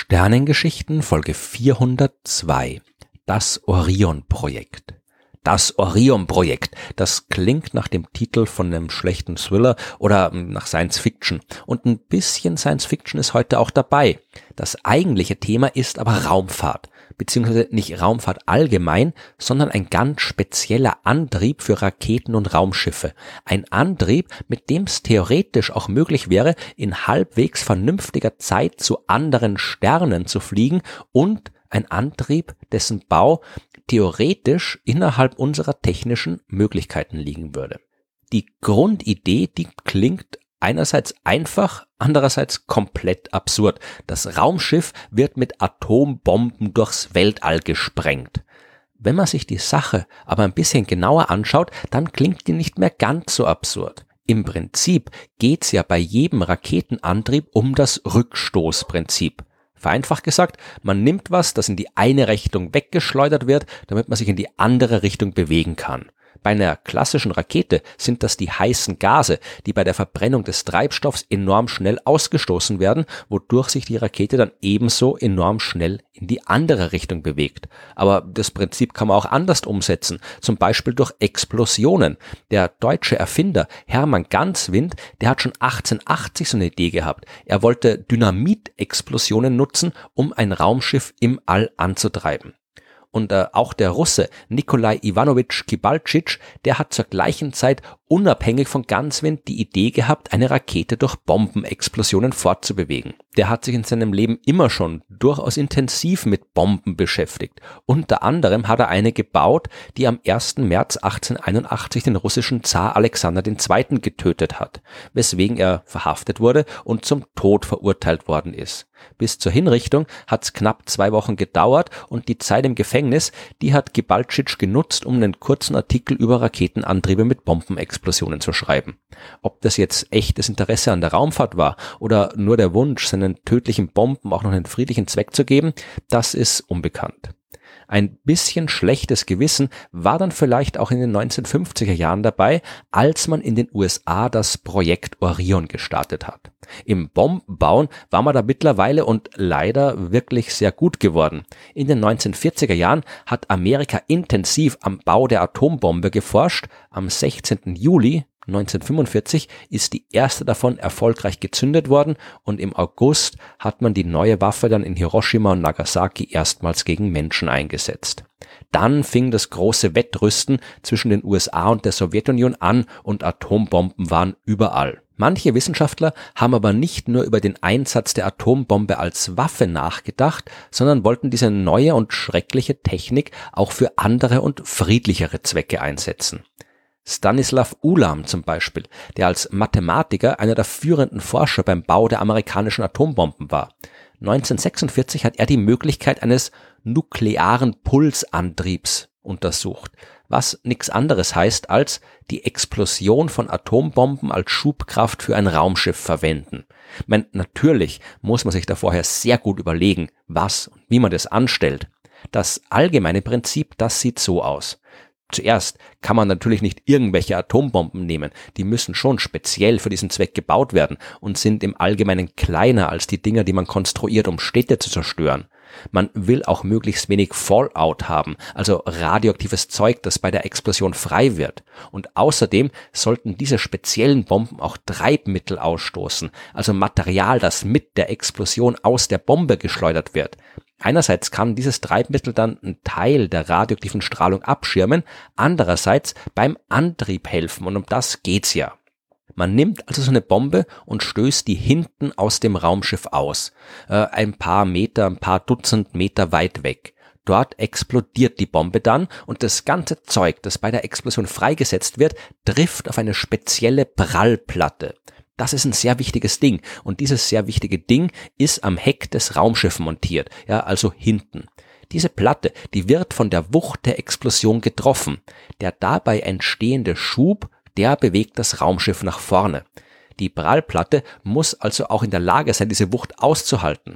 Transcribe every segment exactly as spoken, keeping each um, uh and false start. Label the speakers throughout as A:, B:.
A: Sternengeschichten Folge vierhundertzwei. Das Orion-Projekt. Das Orion-Projekt, das klingt nach dem Titel von einem schlechten Thriller oder nach Science Fiction. Und ein bisschen Science Fiction ist heute auch dabei. Das eigentliche Thema ist aber Raumfahrt. Beziehungsweise nicht Raumfahrt allgemein, sondern ein ganz spezieller Antrieb für Raketen und Raumschiffe. Ein Antrieb, mit dem es theoretisch auch möglich wäre, in halbwegs vernünftiger Zeit zu anderen Sternen zu fliegen, und ein Antrieb, dessen Bau theoretisch innerhalb unserer technischen Möglichkeiten liegen würde. Die Grundidee, die klingt einerseits einfach, andererseits komplett absurd. Das Raumschiff wird mit Atombomben durchs Weltall gesprengt. Wenn man sich die Sache aber ein bisschen genauer anschaut, dann klingt die nicht mehr ganz so absurd. Im Prinzip geht's ja bei jedem Raketenantrieb um das Rückstoßprinzip. Vereinfacht gesagt, man nimmt was, das in die eine Richtung weggeschleudert wird, damit man sich in die andere Richtung bewegen kann. Bei einer klassischen Rakete sind das die heißen Gase, die bei der Verbrennung des Treibstoffs enorm schnell ausgestoßen werden, wodurch sich die Rakete dann ebenso enorm schnell in die andere Richtung bewegt. Aber das Prinzip kann man auch anders umsetzen, zum Beispiel durch Explosionen. Der deutsche Erfinder Hermann Ganswind, der hat schon achtzehnhundertachtzig so eine Idee gehabt. Er wollte Dynamitexplosionen nutzen, um ein Raumschiff im All anzutreiben. Und äh, auch der Russe Nikolai Iwanowitsch Kibaltschitsch, der hat zur gleichen Zeit unabhängig von Ganswind die Idee gehabt, eine Rakete durch Bombenexplosionen fortzubewegen. Der hat sich in seinem Leben immer schon durchaus intensiv mit Bomben beschäftigt. Unter anderem hat er eine gebaut, die am ersten März achtzehnhunderteinundachtzig den russischen Zar Alexander der Zweite getötet hat, weswegen er verhaftet wurde und zum Tod verurteilt worden ist. Bis zur Hinrichtung hat es knapp zwei Wochen gedauert, und die Zeit im Gefängnis, die hat Kibaltschitsch genutzt, um einen kurzen Artikel über Raketenantriebe mit Bombenexplosionen zu schreiben. Ob das jetzt echtes Interesse an der Raumfahrt war oder nur der Wunsch, seinen tödlichen Bomben auch noch einen friedlichen Zweck zu geben, das ist unbekannt. Ein bisschen schlechtes Gewissen war dann vielleicht auch in den neunzehnhundertfünfziger Jahren dabei, als man in den U S A das Projekt Orion gestartet hat. Im Bombenbauen war man da mittlerweile und leider wirklich sehr gut geworden. In den neunzehnhundertvierziger Jahren hat Amerika intensiv am Bau der Atombombe geforscht. Am sechzehnten Juli neunzehnhundertfünfundvierzig ist die erste davon erfolgreich gezündet worden, und im August hat man die neue Waffe dann in Hiroshima und Nagasaki erstmals gegen Menschen eingesetzt. Dann fing das große Wettrüsten zwischen den U S A und der Sowjetunion an, und Atombomben waren überall. Manche Wissenschaftler haben aber nicht nur über den Einsatz der Atombombe als Waffe nachgedacht, sondern wollten diese neue und schreckliche Technik auch für andere und friedlichere Zwecke einsetzen. Stanislav Ulam zum Beispiel, der als Mathematiker einer der führenden Forscher beim Bau der amerikanischen Atombomben war. neunzehnhundertsechsundvierzig hat er die Möglichkeit eines nuklearen Pulsantriebs untersucht, was nichts anderes heißt als die Explosion von Atombomben als Schubkraft für ein Raumschiff verwenden. Ich meine, natürlich muss man sich da vorher sehr gut überlegen, was und wie man das anstellt. Das allgemeine Prinzip, das sieht so aus. Zuerst kann man natürlich nicht irgendwelche Atombomben nehmen, die müssen schon speziell für diesen Zweck gebaut werden und sind im Allgemeinen kleiner als die Dinger, die man konstruiert, um Städte zu zerstören. Man will auch möglichst wenig Fallout haben, also radioaktives Zeug, das bei der Explosion frei wird. Und außerdem sollten diese speziellen Bomben auch Treibmittel ausstoßen, also Material, das mit der Explosion aus der Bombe geschleudert wird. Einerseits kann dieses Treibmittel dann einen Teil der radioaktiven Strahlung abschirmen, andererseits beim Antrieb helfen, und um das geht's ja. Man nimmt also so eine Bombe und stößt die hinten aus dem Raumschiff aus, äh, ein paar Meter, ein paar Dutzend Meter weit weg. Dort explodiert die Bombe dann, und das ganze Zeug, das bei der Explosion freigesetzt wird, trifft auf eine spezielle Prallplatte. Das ist ein sehr wichtiges Ding, und dieses sehr wichtige Ding ist am Heck des Raumschiffs montiert, ja, also hinten. Diese Platte, die wird von der Wucht der Explosion getroffen. Der dabei entstehende Schub, der bewegt das Raumschiff nach vorne. Die Prallplatte muss also auch in der Lage sein, diese Wucht auszuhalten.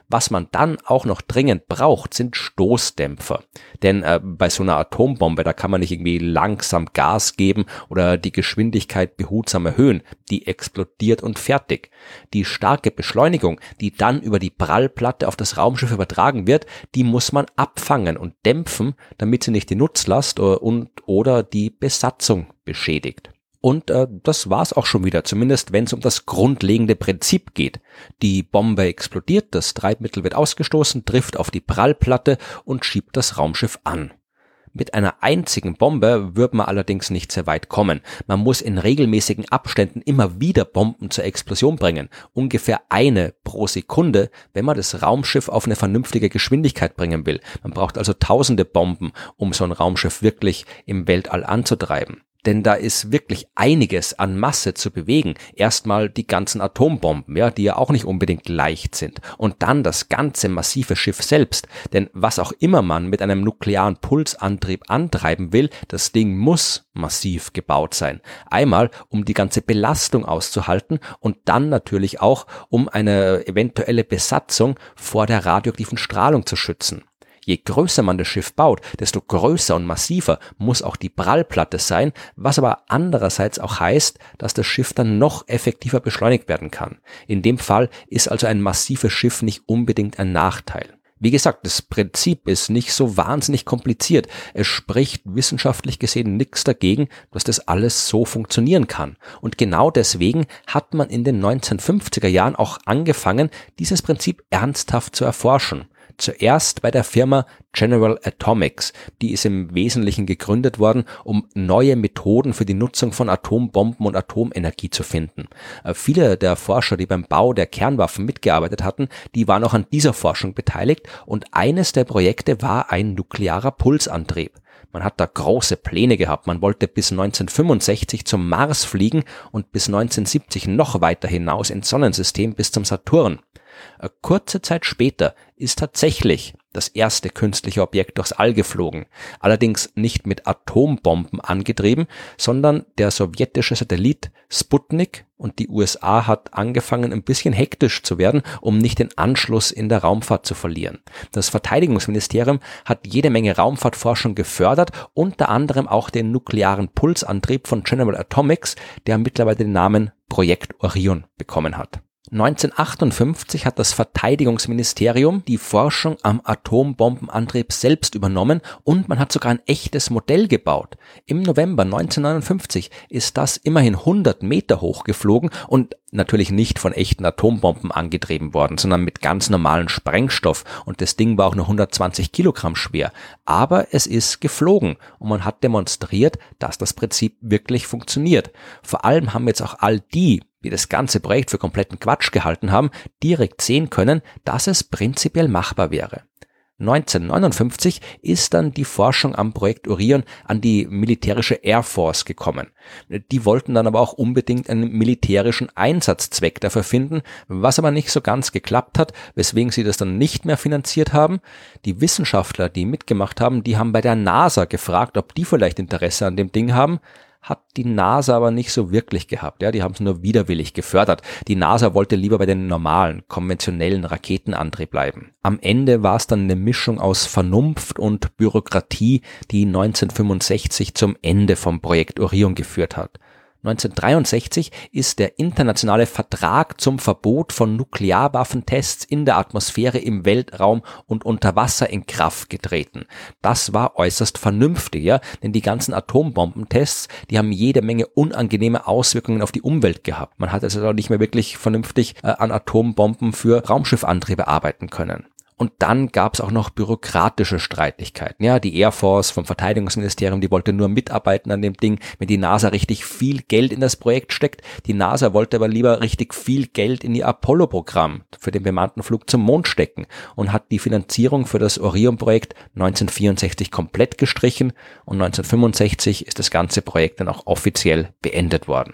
A: Was man dann auch noch dringend braucht, sind Stoßdämpfer. Denn äh, bei so einer Atombombe, da kann man nicht irgendwie langsam Gas geben oder die Geschwindigkeit behutsam erhöhen. Die explodiert und fertig. Die starke Beschleunigung, die dann über die Prallplatte auf das Raumschiff übertragen wird, die muss man abfangen und dämpfen, damit sie nicht die Nutzlast und oder die Besatzung beschädigt. Und äh, das war's auch schon wieder, zumindest wenn es um das grundlegende Prinzip geht. Die Bombe explodiert, das Treibmittel wird ausgestoßen, trifft auf die Prallplatte und schiebt das Raumschiff an. Mit einer einzigen Bombe wird man allerdings nicht sehr weit kommen. Man muss in regelmäßigen Abständen immer wieder Bomben zur Explosion bringen. Ungefähr eine pro Sekunde, wenn man das Raumschiff auf eine vernünftige Geschwindigkeit bringen will. Man braucht also tausende Bomben, um so ein Raumschiff wirklich im Weltall anzutreiben. Denn da ist wirklich einiges an Masse zu bewegen. Erstmal die ganzen Atombomben, ja, die ja auch nicht unbedingt leicht sind. Und dann das ganze massive Schiff selbst. Denn was auch immer man mit einem nuklearen Pulsantrieb antreiben will, das Ding muss massiv gebaut sein. Einmal, um die ganze Belastung auszuhalten und dann natürlich auch, um eine eventuelle Besatzung vor der radioaktiven Strahlung zu schützen. Je größer man das Schiff baut, desto größer und massiver muss auch die Prallplatte sein, was aber andererseits auch heißt, dass das Schiff dann noch effektiver beschleunigt werden kann. In dem Fall ist also ein massives Schiff nicht unbedingt ein Nachteil. Wie gesagt, das Prinzip ist nicht so wahnsinnig kompliziert. Es spricht wissenschaftlich gesehen nichts dagegen, dass das alles so funktionieren kann. Und genau deswegen hat man in den neunzehnhundertfünfziger Jahren auch angefangen, dieses Prinzip ernsthaft zu erforschen. Zuerst bei der Firma General Atomics. Die ist im Wesentlichen gegründet worden, um neue Methoden für die Nutzung von Atombomben und Atomenergie zu finden. Äh, viele der Forscher, die beim Bau der Kernwaffen mitgearbeitet hatten, die waren auch an dieser Forschung beteiligt und eines der Projekte war ein nuklearer Pulsantrieb. Man hat da große Pläne gehabt. Man wollte bis neunzehnhundertfünfundsechzig zum Mars fliegen und bis neunzehnhundertsiebzig noch weiter hinaus ins Sonnensystem bis zum Saturn. Kurze Zeit später ist tatsächlich das erste künstliche Objekt durchs All geflogen. Allerdings nicht mit Atombomben angetrieben, sondern der sowjetische Satellit Sputnik, und die U S A hat angefangen, ein bisschen hektisch zu werden, um nicht den Anschluss in der Raumfahrt zu verlieren. Das Verteidigungsministerium hat jede Menge Raumfahrtforschung gefördert, unter anderem auch den nuklearen Pulsantrieb von General Atomics, der mittlerweile den Namen Projekt Orion bekommen hat. neunzehnhundertachtundfünfzig hat das Verteidigungsministerium die Forschung am Atombombenantrieb selbst übernommen und man hat sogar ein echtes Modell gebaut. Im November neunzehnhundertneunundfünfzig ist das immerhin hundert Meter hoch geflogen und natürlich nicht von echten Atombomben angetrieben worden, sondern mit ganz normalen Sprengstoff, und das Ding war auch nur hundertzwanzig Kilogramm schwer. Aber es ist geflogen und man hat demonstriert, dass das Prinzip wirklich funktioniert. Vor allem haben jetzt auch all die, die das ganze Projekt für kompletten Quatsch gehalten haben, direkt sehen können, dass es prinzipiell machbar wäre. neunzehnhundertneunundfünfzig ist dann die Forschung am Projekt Orion an die militärische Air Force gekommen. Die wollten dann aber auch unbedingt einen militärischen Einsatzzweck dafür finden, was aber nicht so ganz geklappt hat, weswegen sie das dann nicht mehr finanziert haben. Die Wissenschaftler, die mitgemacht haben, die haben bei der NASA gefragt, ob die vielleicht Interesse an dem Ding haben. Hat die NASA aber nicht so wirklich gehabt. Ja, die haben es nur widerwillig gefördert. Die NASA wollte lieber bei den normalen, konventionellen Raketenantrieb bleiben. Am Ende war es dann eine Mischung aus Vernunft und Bürokratie, die neunzehnhundertfünfundsechzig zum Ende vom Projekt Orion geführt hat. neunzehnhundertdreiundsechzig ist der internationale Vertrag zum Verbot von Nuklearwaffentests in der Atmosphäre, im Weltraum und unter Wasser in Kraft getreten. Das war äußerst vernünftig, ja, denn die ganzen Atombombentests, die haben jede Menge unangenehme Auswirkungen auf die Umwelt gehabt. Man hat also auch nicht mehr wirklich vernünftig äh, an Atombomben für Raumschiffantriebe arbeiten können. Und dann gab es auch noch bürokratische Streitigkeiten. Ja, die Air Force vom Verteidigungsministerium, die wollte nur mitarbeiten an dem Ding, wenn die NASA richtig viel Geld in das Projekt steckt. Die NASA wollte aber lieber richtig viel Geld in ihr Apollo-Programm für den bemannten Flug zum Mond stecken und hat die Finanzierung für das Orion-Projekt neunzehnhundertvierundsechzig komplett gestrichen und neunzehnhundertfünfundsechzig ist das ganze Projekt dann auch offiziell beendet worden.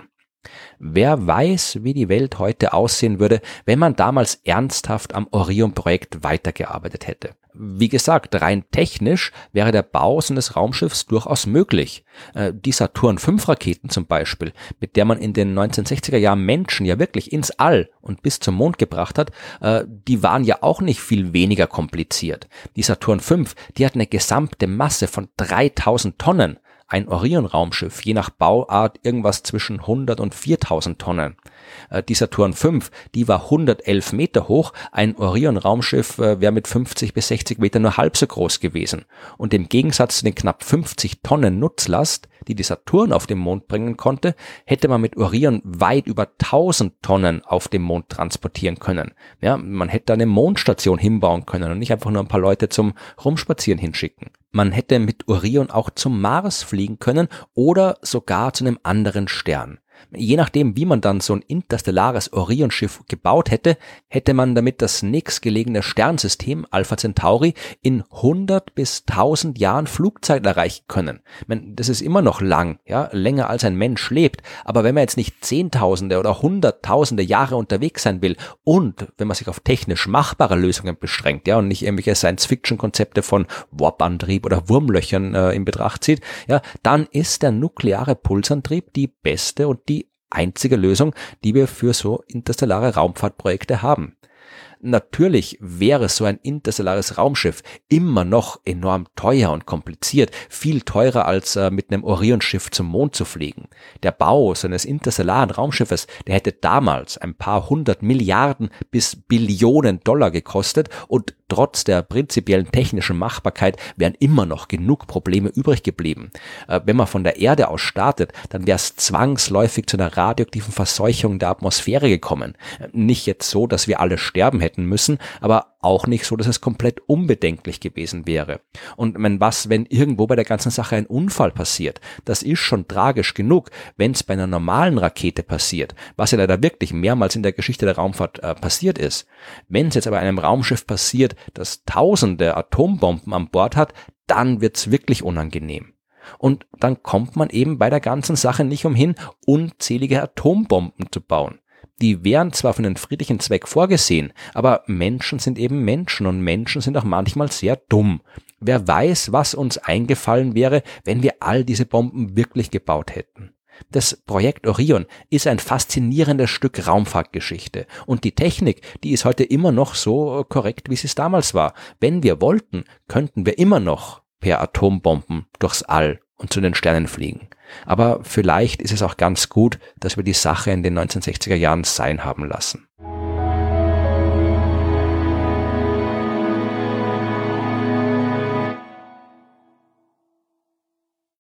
A: Wer weiß, wie die Welt heute aussehen würde, wenn man damals ernsthaft am Orion-Projekt weitergearbeitet hätte. Wie gesagt, rein technisch wäre der Bau so eines Raumschiffs durchaus möglich. Die Saturn fünf Raketen zum Beispiel, mit der man in den neunzehnhundertsechziger Jahren Menschen ja wirklich ins All und bis zum Mond gebracht hat, die waren ja auch nicht viel weniger kompliziert. Die Saturn fünf, die hat eine gesamte Masse von dreitausend Tonnen. Ein Orion-Raumschiff, je nach Bauart irgendwas zwischen hundert und viertausend Tonnen. Die Saturn fünf, die war hundertelf Meter hoch, ein Orion-Raumschiff wäre mit fünfzig bis sechzig Meter nur halb so groß gewesen. Und im Gegensatz zu den knapp fünfzig Tonnen Nutzlast, die die Saturn auf den Mond bringen konnte, hätte man mit Orion weit über tausend Tonnen auf dem Mond transportieren können. Ja, man hätte eine Mondstation hinbauen können und nicht einfach nur ein paar Leute zum Rumspazieren hinschicken. Man hätte mit Orion auch zum Mars fliegen können oder sogar zu einem anderen Stern. Je nachdem, wie man dann so ein interstellares Orion-Schiff gebaut hätte, hätte man damit das nächstgelegene Sternsystem Alpha Centauri in hundert bis tausend Jahren Flugzeit erreichen können. Ich meine, das ist immer noch lang, ja, länger als ein Mensch lebt, aber wenn man jetzt nicht Zehntausende oder Hunderttausende Jahre unterwegs sein will und wenn man sich auf technisch machbare Lösungen beschränkt, ja, und nicht irgendwelche Science-Fiction-Konzepte von Warp-Antrieb oder Wurmlöchern äh, in Betracht zieht, ja, dann ist der nukleare Pulsantrieb die beste und die einzige Lösung, die wir für so interstellare Raumfahrtprojekte haben. Natürlich wäre so ein interstellares Raumschiff immer noch enorm teuer und kompliziert, viel teurer als äh, mit einem Orion-Schiff zum Mond zu fliegen. Der Bau so eines interstellaren Raumschiffes, der hätte damals ein paar hundert Milliarden bis Billionen Dollar gekostet und trotz der prinzipiellen technischen Machbarkeit wären immer noch genug Probleme übrig geblieben. Äh, wenn man von der Erde aus startet, dann wäre es zwangsläufig zu einer radioaktiven Verseuchung der Atmosphäre gekommen. Äh, nicht jetzt so, dass wir alle sterben hätten müssen, aber auch nicht so, dass es komplett unbedenklich gewesen wäre. Und wenn was, wenn irgendwo bei der ganzen Sache ein Unfall passiert, das ist schon tragisch genug, wenn es bei einer normalen Rakete passiert, was ja leider wirklich mehrmals in der Geschichte der Raumfahrt äh, passiert ist. Wenn es jetzt aber einem Raumschiff passiert, das tausende Atombomben an Bord hat, dann wird's wirklich unangenehm. Und dann kommt man eben bei der ganzen Sache nicht umhin, unzählige Atombomben zu bauen. Die wären zwar für einen friedlichen Zweck vorgesehen, aber Menschen sind eben Menschen und Menschen sind auch manchmal sehr dumm. Wer weiß, was uns eingefallen wäre, wenn wir all diese Bomben wirklich gebaut hätten. Das Projekt Orion ist ein faszinierendes Stück Raumfahrtgeschichte und die Technik, die ist heute immer noch so korrekt, wie sie es damals war. Wenn wir wollten, könnten wir immer noch per Atombomben durchs All und zu den Sternen fliegen. Aber vielleicht ist es auch ganz gut, dass wir die Sache in den neunzehnhundertsechziger Jahren sein haben lassen.